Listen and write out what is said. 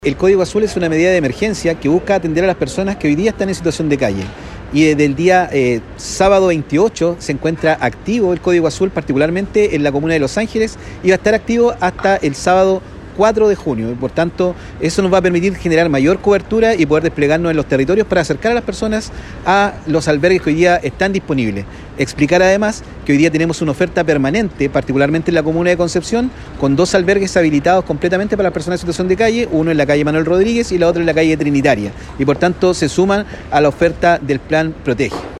El Código Azul es una medida de emergencia que busca atender a las personas que hoy día están en situación de calle. Y desde el día sábado 28 se encuentra activo el Código Azul, particularmente en la comuna de Los Ángeles, y va a estar activo hasta el sábado 4 de junio. Y por tanto, eso nos va a permitir generar mayor cobertura y poder desplegarnos en los territorios para acercar a las personas a los albergues que hoy día están disponibles. Explicar además que hoy día tenemos una oferta permanente, particularmente en la comuna de Concepción, con 2 albergues habilitados completamente para las personas en situación de calle, uno en la calle Manuel Rodríguez y la otra en la calle Trinitaria. Y por tanto se suman a la oferta del Plan Protege.